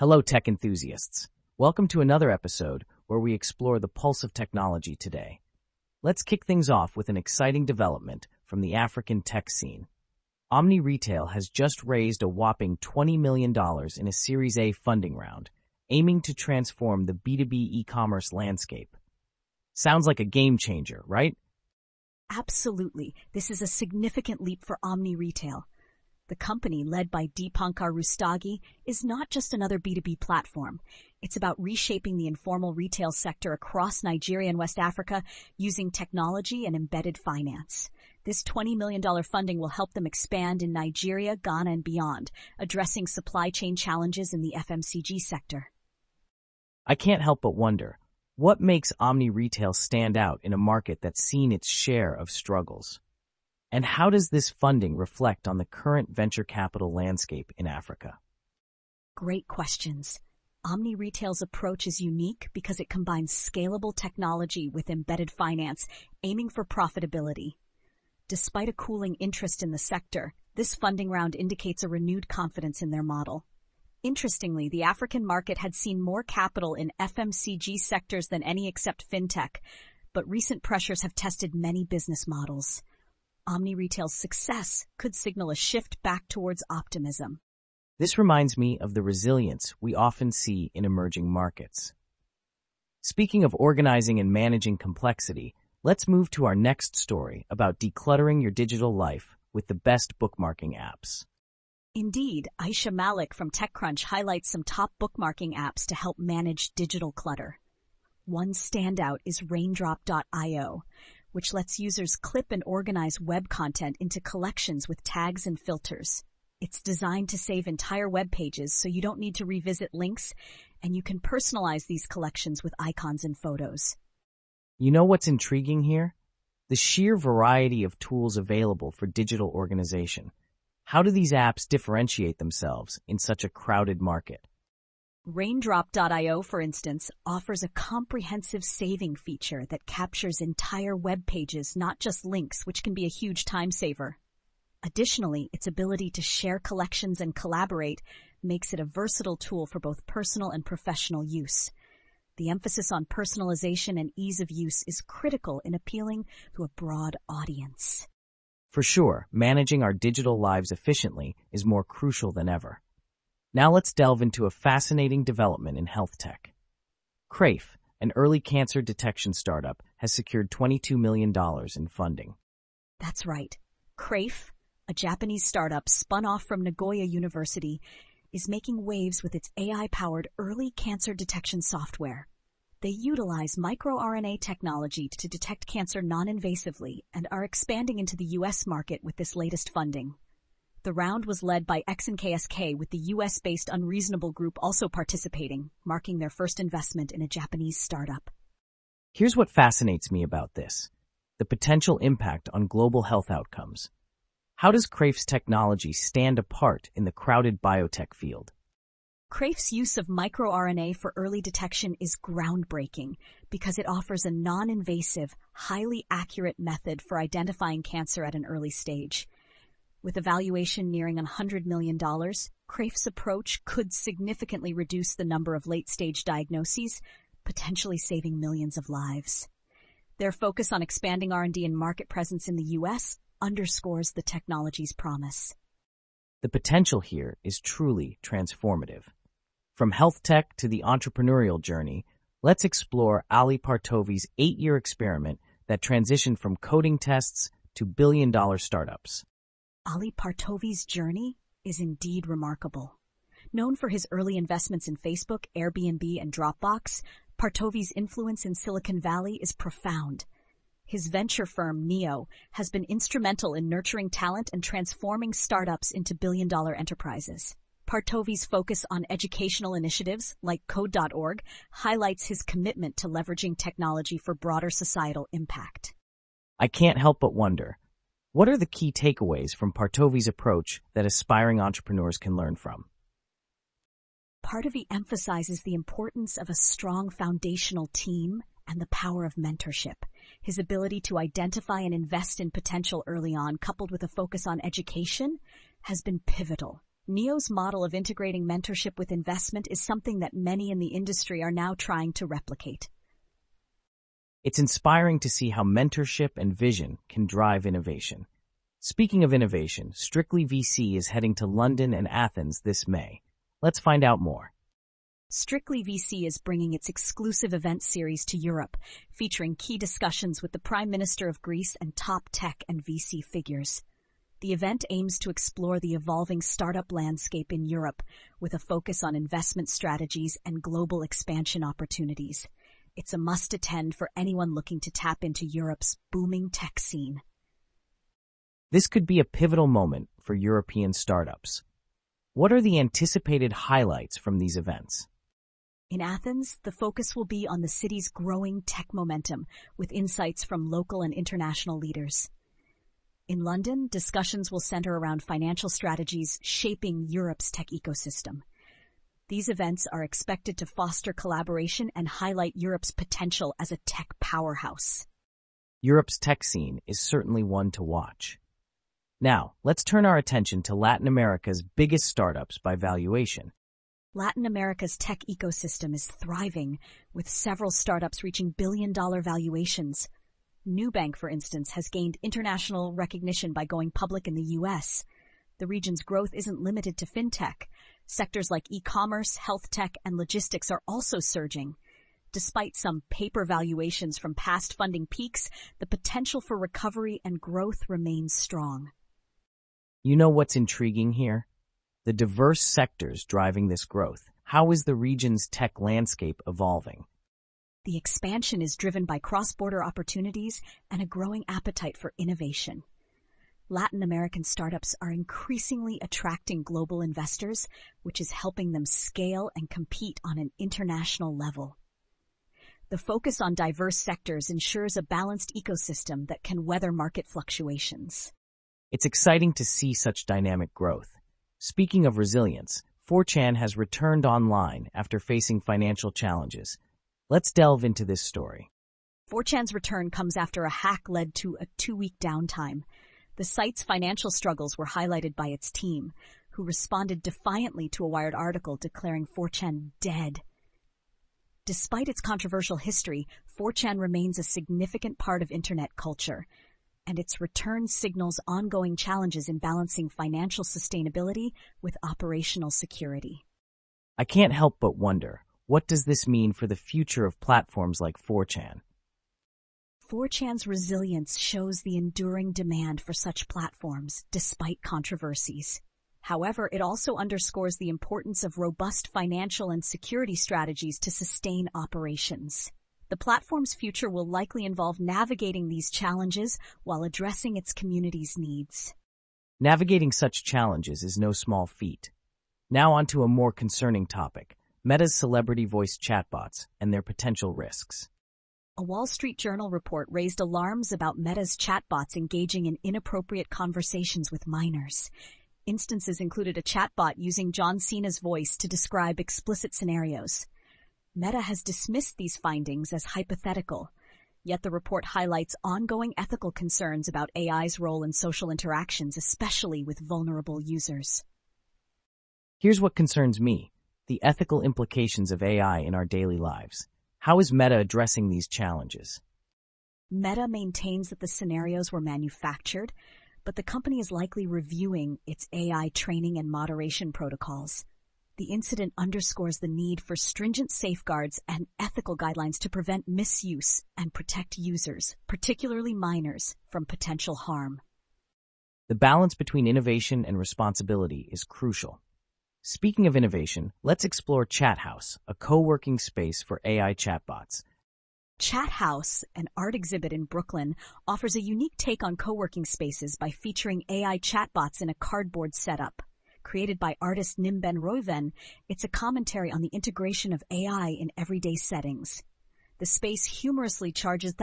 Hello, tech enthusiasts. Welcome to another episode where we explore the pulse of technology today. Let's kick things off with an exciting development from the African tech scene. Omni Retail has just raised a whopping $20 million in a Series A funding round, aiming to transform the B2B e-commerce landscape. Sounds like a game changer, right? Absolutely. This is a significant leap for Omni Retail. The company, led by Deepankar Rustagi, is not just another B2B platform. It's about reshaping the informal retail sector across Nigeria and West Africa using technology and embedded finance. This $20 million funding will help them expand in Nigeria, Ghana, and beyond, addressing supply chain challenges in the FMCG sector. I can't help but wonder, what makes Omni Retail stand out in a market that's seen its share of struggles? And how does this funding reflect on the current venture capital landscape in Africa? Great questions. Omni Retail's approach is unique because it combines scalable technology with embedded finance, aiming for profitability. Despite a cooling interest in the sector, this funding round indicates a renewed confidence in their model. Interestingly, the African market had seen more capital in FMCG sectors than any except fintech, but recent pressures have tested many business models. Omni Retail's success could signal a shift back towards optimism. This reminds me of the resilience we often see in emerging markets. Speaking of organizing and managing complexity, let's move to our next story about decluttering your digital life with the best bookmarking apps. Indeed, Aisha Malik from TechCrunch highlights some top bookmarking apps to help manage digital clutter. One standout is Raindrop.io, which lets users clip and organize web content into collections with tags and filters. It's designed to save entire web pages so you don't need to revisit links, and you can personalize these collections with icons and photos. You know what's intriguing here? The sheer variety of tools available for digital organization. How do these apps differentiate themselves in such a crowded market? Raindrop.io, for instance, offers a comprehensive saving feature that captures entire web pages, not just links, which can be a huge time saver. Additionally, its ability to share collections and collaborate makes it a versatile tool for both personal and professional use. The emphasis on personalization and ease of use is critical in appealing to a broad audience. For sure, managing our digital lives efficiently is more crucial than ever. Now let's delve into a fascinating development in health tech. Crayf, an early cancer detection startup, has secured $22 million in funding. That's right. Crayf, a Japanese startup spun off from Nagoya University, is making waves with its AI-powered early cancer detection software. They utilize microRNA technology to detect cancer non-invasively and are expanding into the U.S. market with this latest funding. The round was led by XNKSK, with the U.S.-based Unreasonable Group also participating, marking their first investment in a Japanese startup. Here's what fascinates me about this: the potential impact on global health outcomes. How does Crayf's technology stand apart in the crowded biotech field? Crayf's use of microRNA for early detection is groundbreaking because it offers a non-invasive, highly accurate method for identifying cancer at an early stage. With a valuation nearing $100 million, Crayf's approach could significantly reduce the number of late-stage diagnoses, potentially saving millions of lives. Their focus on expanding R&D and market presence in the U.S. underscores the technology's promise. The potential here is truly transformative. From health tech to the entrepreneurial journey, let's explore Ali Partovi's 8-year experiment that transitioned from coding tests to billion-dollar startups. Ali Partovi's journey is indeed remarkable. Known for his early investments in Facebook, Airbnb, and Dropbox, Partovi's influence in Silicon Valley is profound. His venture firm, Neo, has been instrumental in nurturing talent and transforming startups into billion-dollar enterprises. Partovi's focus on educational initiatives, like Code.org, highlights his commitment to leveraging technology for broader societal impact. I can't help but wonder, what are the key takeaways from Partovi's approach that aspiring entrepreneurs can learn from? Partovi emphasizes the importance of a strong foundational team and the power of mentorship. His ability to identify and invest in potential early on, coupled with a focus on education, has been pivotal. NEO's model of integrating mentorship with investment is something that many in the industry are now trying to replicate. It's inspiring to see how mentorship and vision can drive innovation. Speaking of innovation, Strictly VC is heading to London and Athens this May. Let's find out more. Strictly VC is bringing its exclusive event series to Europe, featuring key discussions with the Prime Minister of Greece and top tech and VC figures. The event aims to explore the evolving startup landscape in Europe with a focus on investment strategies and global expansion opportunities. It's a must-attend for anyone looking to tap into Europe's booming tech scene. This could be a pivotal moment for European startups. What are the anticipated highlights from these events? In Athens, the focus will be on the city's growing tech momentum, with insights from local and international leaders. In London, discussions will center around financial strategies shaping Europe's tech ecosystem. These events are expected to foster collaboration and highlight Europe's potential as a tech powerhouse. Europe's tech scene is certainly one to watch. Now, let's turn our attention to Latin America's biggest startups by valuation. Latin America's tech ecosystem is thriving, with several startups reaching billion-dollar valuations. Nubank, for instance, has gained international recognition by going public in the U.S. The region's growth isn't limited to fintech. Sectors like e-commerce, health tech, and logistics are also surging. Despite some paper valuations from past funding peaks, the potential for recovery and growth remains strong. You know what's intriguing here? The diverse sectors driving this growth. How is the region's tech landscape evolving? The expansion is driven by cross-border opportunities and a growing appetite for innovation. Latin American startups are increasingly attracting global investors, which is helping them scale and compete on an international level. The focus on diverse sectors ensures a balanced ecosystem that can weather market fluctuations. It's exciting to see such dynamic growth. Speaking of resilience, 4chan has returned online after facing financial challenges. Let's delve into this story. 4chan's return comes after a hack led to a 2-week downtime. The site's financial struggles were highlighted by its team, who responded defiantly to a Wired article declaring 4chan dead. Despite its controversial history, 4chan remains a significant part of internet culture, and its return signals ongoing challenges in balancing financial sustainability with operational security. I can't help but wonder, what does this mean for the future of platforms like 4chan? 4chan's resilience shows the enduring demand for such platforms, despite controversies. However, it also underscores the importance of robust financial and security strategies to sustain operations. The platform's future will likely involve navigating these challenges while addressing its community's needs. Navigating such challenges is no small feat. Now on to a more concerning topic, Meta's celebrity voice chatbots and their potential risks. A Wall Street Journal report raised alarms about Meta's chatbots engaging in inappropriate conversations with minors. Instances included a chatbot using John Cena's voice to describe explicit scenarios. Meta has dismissed these findings as hypothetical, yet the report highlights ongoing ethical concerns about AI's role in social interactions, especially with vulnerable users. Here's what concerns me, the ethical implications of AI in our daily lives. How is Meta addressing these challenges? Meta maintains that the scenarios were manufactured, but the company is likely reviewing its AI training and moderation protocols. The incident underscores the need for stringent safeguards and ethical guidelines to prevent misuse and protect users, particularly minors, from potential harm. The balance between innovation and responsibility is crucial. Speaking of innovation, let's explore ChatHouse, a co-working space for AI chatbots. ChatHouse, an art exhibit in Brooklyn, offers a unique take on co-working spaces by featuring AI chatbots in a cardboard setup. Created by artist Nimben Royven, it's a commentary on the integration of AI in everyday settings. The space humorously charges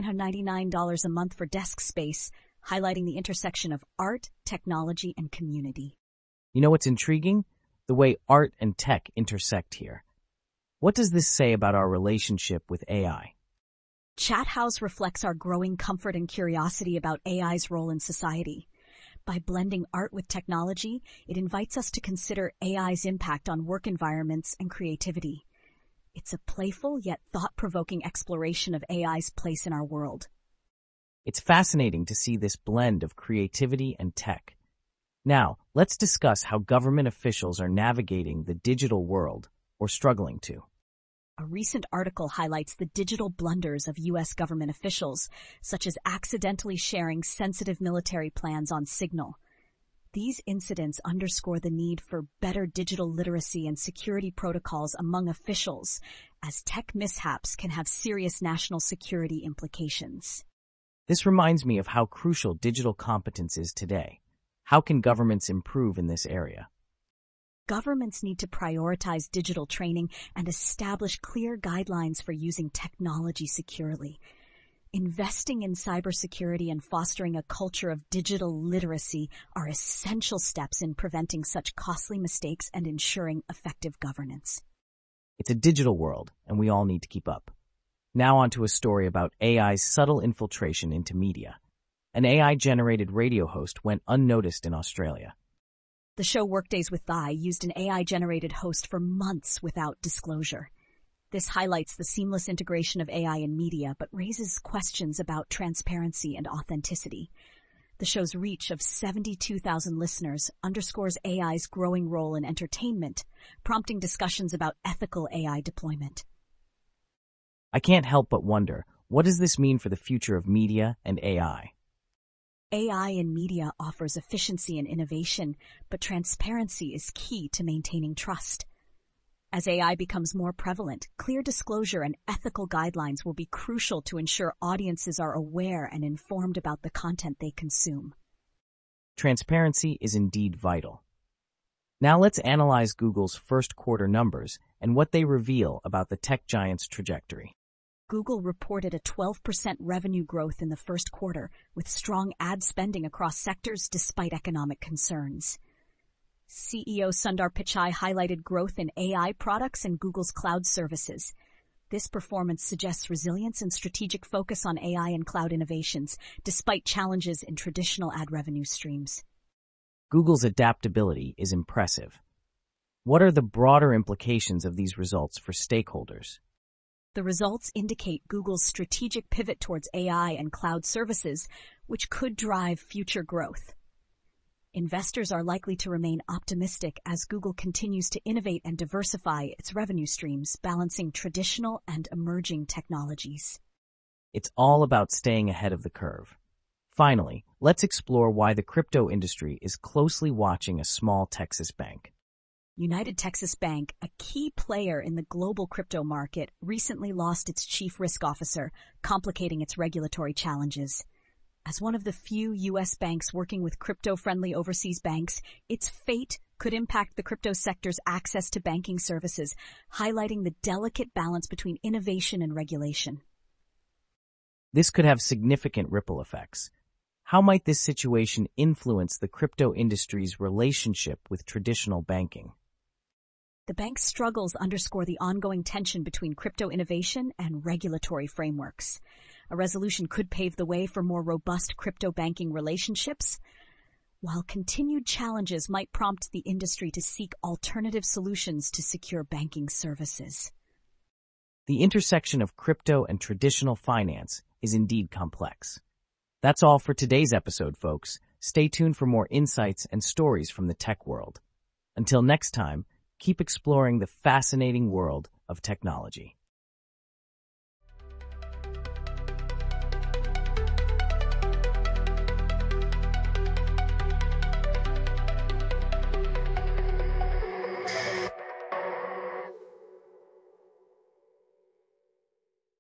$1,999 a month for desk space, highlighting the intersection of art, technology, and community. You know what's intriguing? The way art and tech intersect here. What does this say about our relationship with AI? ChatHouse reflects our growing comfort and curiosity about AI's role in society. By blending art with technology, it invites us to consider AI's impact on work environments and creativity. It's a playful yet thought-provoking exploration of AI's place in our world. It's fascinating to see this blend of creativity and tech. Now, let's discuss how government officials are navigating the digital world, or struggling to. A recent article highlights the digital blunders of U.S. government officials, such as accidentally sharing sensitive military plans on Signal. These incidents underscore the need for better digital literacy and security protocols among officials, as tech mishaps can have serious national security implications. This reminds me of how crucial digital competence is today. How can governments improve in this area? Governments need to prioritize digital training and establish clear guidelines for using technology securely. Investing in cybersecurity and fostering a culture of digital literacy are essential steps in preventing such costly mistakes and ensuring effective governance. It's a digital world, and we all need to keep up. Now on to a story about AI's subtle infiltration into media. An AI-generated radio host went unnoticed in Australia. The show Workdays with Thai used an AI-generated host for months without disclosure. This highlights the seamless integration of AI in media, but raises questions about transparency and authenticity. The show's reach of 72,000 listeners underscores AI's growing role in entertainment, prompting discussions about ethical AI deployment. I can't help but wonder, what does this mean for the future of media and AI? AI in media offers efficiency and innovation, but transparency is key to maintaining trust. As AI becomes more prevalent, clear disclosure and ethical guidelines will be crucial to ensure audiences are aware and informed about the content they consume. Transparency is indeed vital. Now let's analyze Google's first quarter numbers and what they reveal about the tech giant's trajectory. Google reported a 12% revenue growth in the first quarter, with strong ad spending across sectors despite economic concerns. CEO Sundar Pichai highlighted growth in AI products and Google's cloud services. This performance suggests resilience and strategic focus on AI and cloud innovations, despite challenges in traditional ad revenue streams. Google's adaptability is impressive. What are the broader implications of these results for stakeholders? The results indicate Google's strategic pivot towards AI and cloud services, which could drive future growth. Investors are likely to remain optimistic as Google continues to innovate and diversify its revenue streams, balancing traditional and emerging technologies. It's all about staying ahead of the curve. Finally, let's explore why the crypto industry is closely watching a small Texas bank. United Texas Bank, a key player in the global crypto market, recently lost its chief risk officer, complicating its regulatory challenges. As one of the few U.S. banks working with crypto-friendly overseas banks, its fate could impact the crypto sector's access to banking services, highlighting the delicate balance between innovation and regulation. This could have significant ripple effects. How might this situation influence the crypto industry's relationship with traditional banking? The bank's struggles underscore the ongoing tension between crypto innovation and regulatory frameworks. A resolution could pave the way for more robust crypto banking relationships, while continued challenges might prompt the industry to seek alternative solutions to secure banking services. The intersection of crypto and traditional finance is indeed complex. That's all for today's episode, folks. Stay tuned for more insights and stories from the tech world. Until next time, keep exploring the fascinating world of technology.